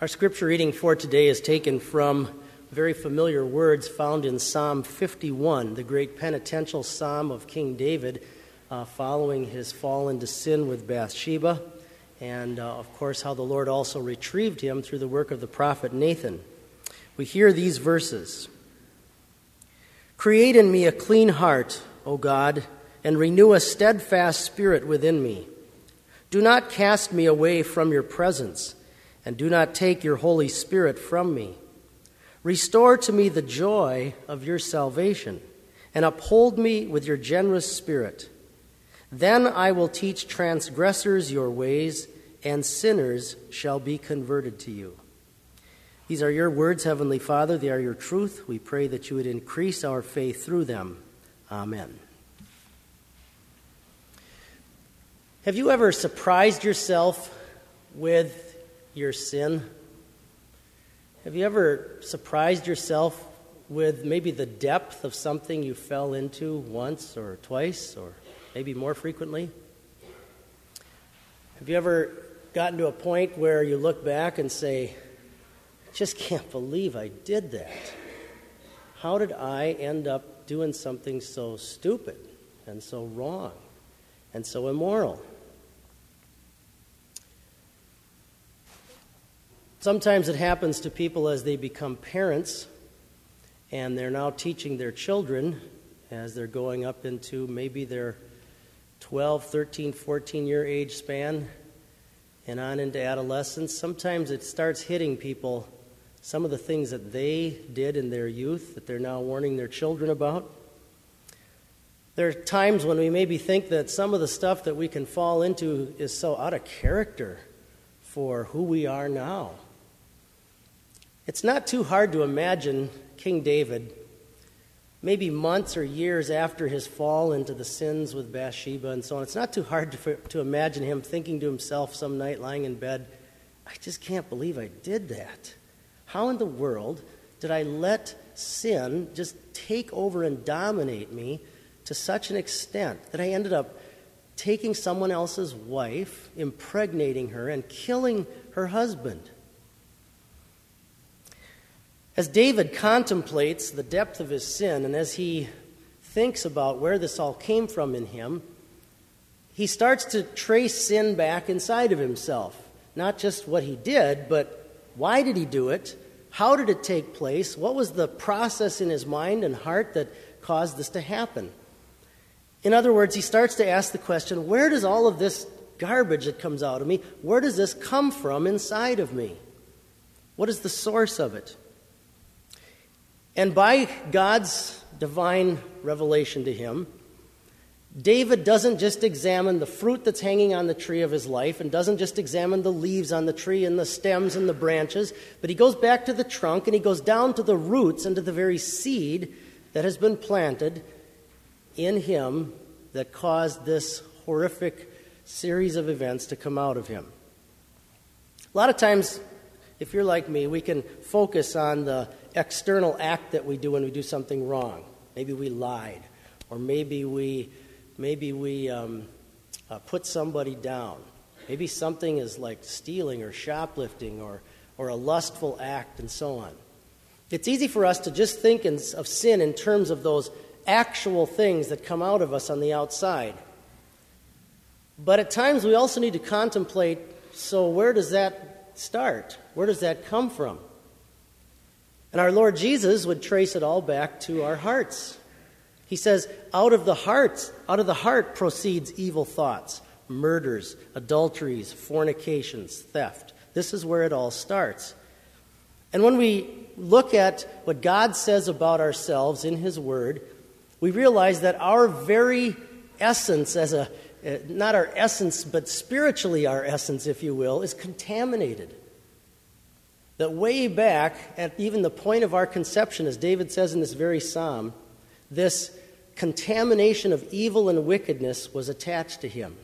Our scripture reading for today is taken from very familiar words found in Psalm 51, the great penitential psalm of King David, following his fall into sin with Bathsheba, and of course how the Lord also retrieved him through the work of the prophet Nathan. We hear these verses. Create in me a clean heart, O God, and renew a steadfast spirit within me. Do not cast me away from your presence, and do not take your Holy Spirit from me. Restore to me the joy of your salvation, and uphold me with your generous spirit. Then I will teach transgressors your ways, and sinners shall be converted to you. These are your words, Heavenly Father. They are your truth. We pray that you would increase our faith through them. Amen. Have you ever surprised yourself with your sin? Have you ever surprised yourself with maybe the depth of something you fell into once or twice or maybe more frequently? Have you ever gotten to a point where you look back and say, I just can't believe I did that. How did I end up doing something so stupid and so wrong and so immoral? Sometimes it happens to people as they become parents, and they're now teaching their children as they're going up into maybe their 12, 13, 14-year age span and on into adolescence. Sometimes it starts hitting people, some of the things that they did in their youth that they're now warning their children about. There are times when we maybe think that some of the stuff that we can fall into is so out of character for who we are now. It's not too hard to imagine King David, maybe months or years after his fall into the sins with Bathsheba and so on. It's not too hard to imagine him thinking to himself some night lying in bed, I just can't believe I did that. How in the world did I let sin just take over and dominate me to such an extent that I ended up taking someone else's wife, impregnating her, and killing her husband? As David contemplates the depth of his sin, and as he thinks about where this all came from in him, he starts to trace sin back inside of himself. Not just what he did, but why did he do it? How did it take place? What was the process in his mind and heart that caused this to happen? In other words, he starts to ask the question, where does all of this garbage that comes out of me, where does this come from inside of me? What is the source of it? And by God's divine revelation to him, David doesn't just examine the fruit that's hanging on the tree of his life and doesn't just examine the leaves on the tree and the stems and the branches, but he goes back to the trunk and he goes down to the roots and to the very seed that has been planted in him that caused this horrific series of events to come out of him. A lot of times, if you're like me, we can focus on the external act that we do when we do something wrong. Maybe we lied, or maybe we put somebody down. Maybe something is like stealing or shoplifting or a lustful act and so on. It's easy for us to just think of sin in terms of those actual things that come out of us on the outside. But at times we also need to contemplate, so where does that start? Where does that come from? And our Lord Jesus would trace it all back to our hearts. He says, out of the heart proceeds evil thoughts, murders, adulteries, fornications, theft. This is where it all starts. And when we look at what God says about ourselves in His Word, we realize that our very essence, not our essence, but spiritually our essence, if you will, is contaminated. That way back, at even the point of our conception, as David says in this very psalm, this contamination of evil and wickedness was attached to him.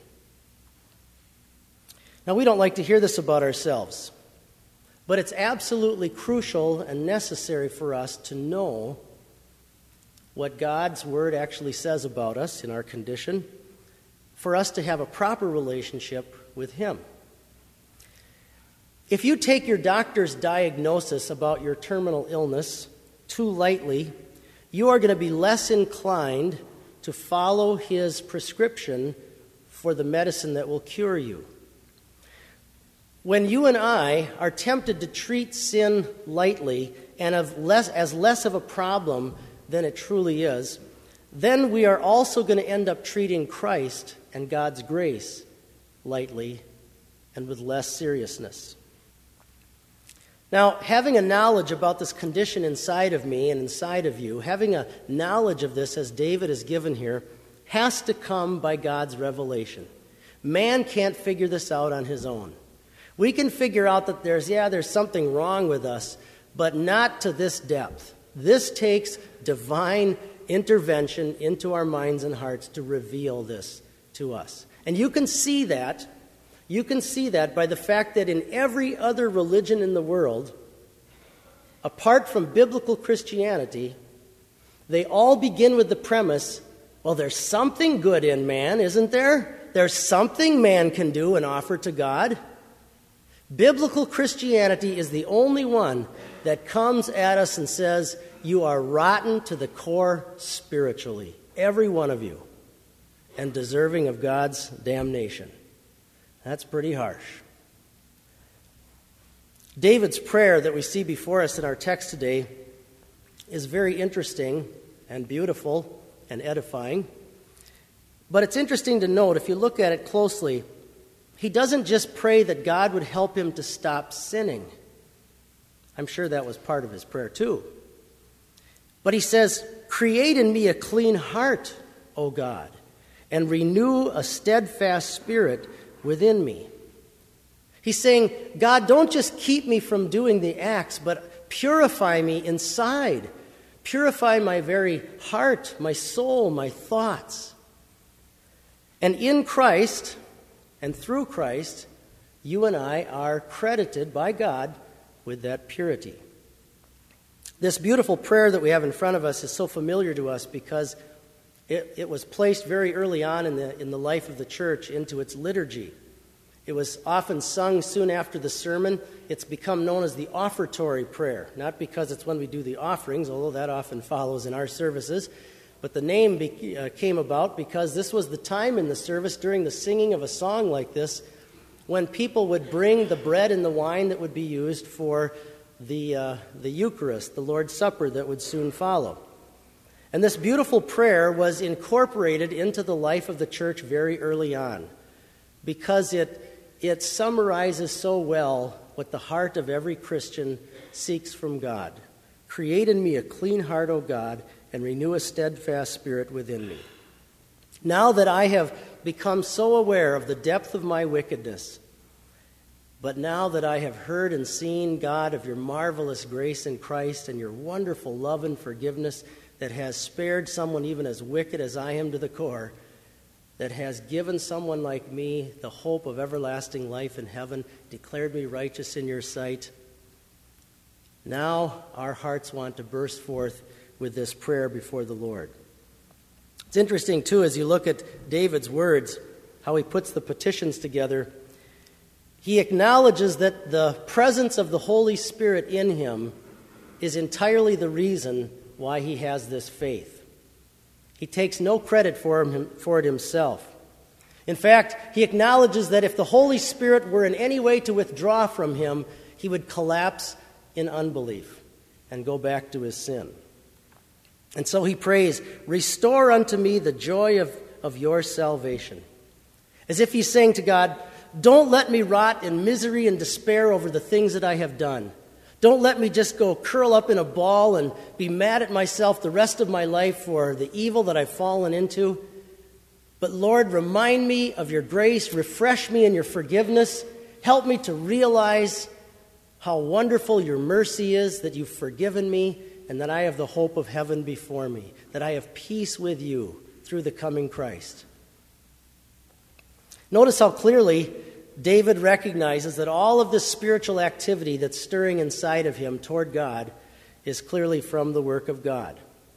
Now, we don't like to hear this about ourselves, but it's absolutely crucial and necessary for us to know what God's Word actually says about us in our condition, for us to have a proper relationship with Him. If you take your doctor's diagnosis about your terminal illness too lightly, you are going to be less inclined to follow his prescription for the medicine that will cure you. When you and I are tempted to treat sin lightly and as less of a problem than it truly is, then we are also going to end up treating Christ and God's grace lightly and with less seriousness. Now, having a knowledge about this condition inside of me and inside of you, having a knowledge of this as David is given here, has to come by God's revelation. Man can't figure this out on his own. We can figure out that there's something wrong with us, but not to this depth. This takes divine intervention into our minds and hearts to reveal this to us. And you can see that. You can see that by the fact that in every other religion in the world, apart from biblical Christianity, they all begin with the premise, well, there's something good in man, isn't there? There's something man can do and offer to God. Biblical Christianity is the only one that comes at us and says, you are rotten to the core spiritually, every one of you, and deserving of God's damnation. That's pretty harsh. David's prayer that we see before us in our text today is very interesting and beautiful and edifying. But it's interesting to note, if you look at it closely, he doesn't just pray that God would help him to stop sinning. I'm sure that was part of his prayer too. But he says, create in me a clean heart, O God, and renew a steadfast spirit within me. He's saying, God, don't just keep me from doing the acts, but purify me inside. Purify my very heart, my soul, my thoughts. And in Christ, and through Christ, you and I are credited by God with that purity. This beautiful prayer that we have in front of us is so familiar to us because it was placed very early on in the life of the church into its liturgy. It was often sung soon after the sermon. It's become known as the offertory prayer, not because it's when we do the offerings, although that often follows in our services, but the name came about because this was the time in the service during the singing of a song like this when people would bring the bread and the wine that would be used for the Eucharist, the Lord's Supper that would soon follow. And this beautiful prayer was incorporated into the life of the church very early on because it summarizes so well what the heart of every Christian seeks from God. Create in me a clean heart, O God, and renew a steadfast spirit within me. Now that I have become so aware of the depth of my wickedness, but now that I have heard and seen, God, of your marvelous grace in Christ and your wonderful love and forgiveness that has spared someone even as wicked as I am to the core, that has given someone like me the hope of everlasting life in heaven, declared me righteous in your sight, now our hearts want to burst forth with this prayer before the Lord. It's interesting, too, as you look at David's words, how he puts the petitions together. He acknowledges that the presence of the Holy Spirit in him is entirely the reason why he has this faith. He takes no credit for it himself. In fact, he acknowledges that if the Holy Spirit were in any way to withdraw from him, he would collapse in unbelief and go back to his sin. And so he prays, restore unto me the joy of your salvation. As if he's saying to God, don't let me rot in misery and despair over the things that I have done. Don't let me just go curl up in a ball and be mad at myself the rest of my life for the evil that I've fallen into. But Lord, remind me of your grace, refresh me in your forgiveness, help me to realize how wonderful your mercy is, that you've forgiven me, and that I have the hope of heaven before me, that I have peace with you through the coming Christ. Notice how clearly David recognizes that all of this spiritual activity that's stirring inside of him toward God is clearly from the work of God.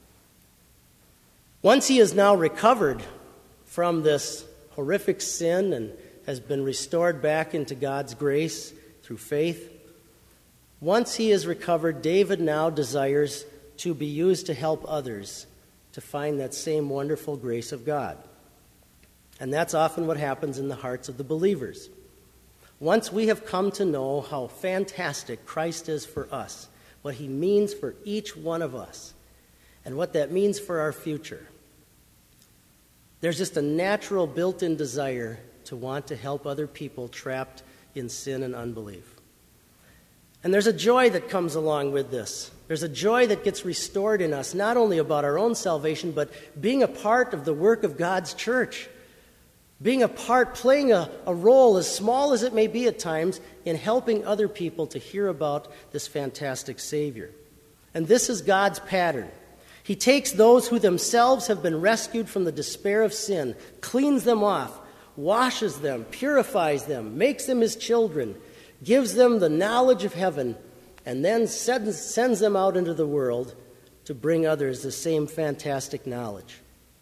Once he is now recovered from this horrific sin and has been restored back into God's grace through faith. Once he is recovered, David now desires to be used to help others to find that same wonderful grace of God. And that's often what happens in the hearts of the believers. Once we have come to know how fantastic Christ is for us, what he means for each one of us, and what that means for our future, there's just a natural built-in desire to want to help other people trapped in sin and unbelief. And there's a joy that comes along with this. There's a joy that gets restored in us, not only about our own salvation, but being a part of the work of God's church. Being a part, playing a role, as small as it may be at times, in helping other people to hear about this fantastic Savior. And this is God's pattern. He takes those who themselves have been rescued from the despair of sin, cleans them off, washes them, purifies them, makes them his children, gives them the knowledge of heaven, and then sends them out into the world to bring others the same fantastic knowledge.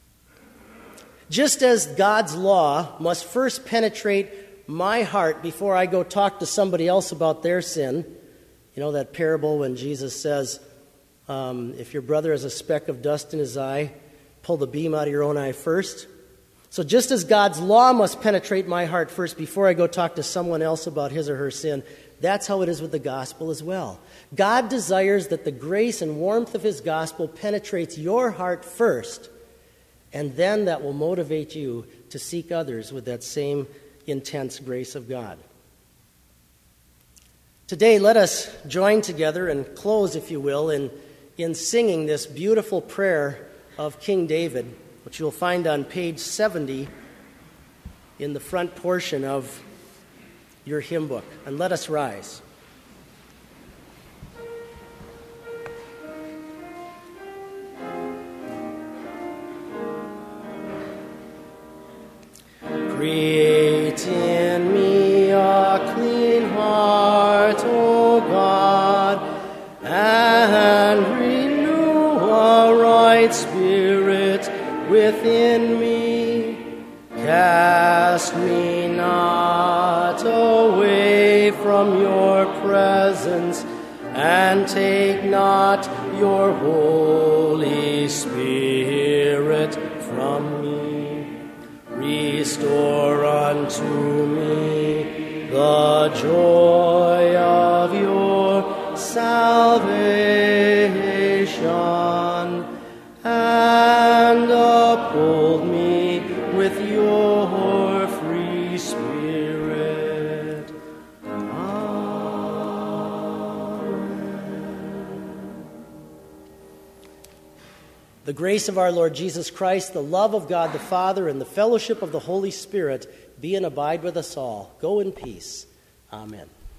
Just as God's law must first penetrate my heart before I go talk to somebody else about their sin, you know that parable when Jesus says, if your brother has a speck of dust in his eye, pull the beam out of your own eye first. So just as God's law must penetrate my heart first before I go talk to someone else about his or her sin, that's how it is with the gospel as well. God desires that the grace and warmth of his gospel penetrates your heart first, and then that will motivate you to seek others with that same intense grace of God. Today, let us join together and close, if you will, in singing this beautiful prayer of King David, which you'll find on page 70 in the front portion of your hymn book. And let us rise. Create in me a clean heart, O God, and renew a right spirit within me. Cast me not away from your presence, and take not your Holy Spirit from me. Restore unto me the joy of your salvation, and uphold me with your free Spirit. Amen. The grace of our Lord Jesus Christ, the love of God the Father, and the fellowship of the Holy Spirit be and abide with us all. Go in peace. Amen.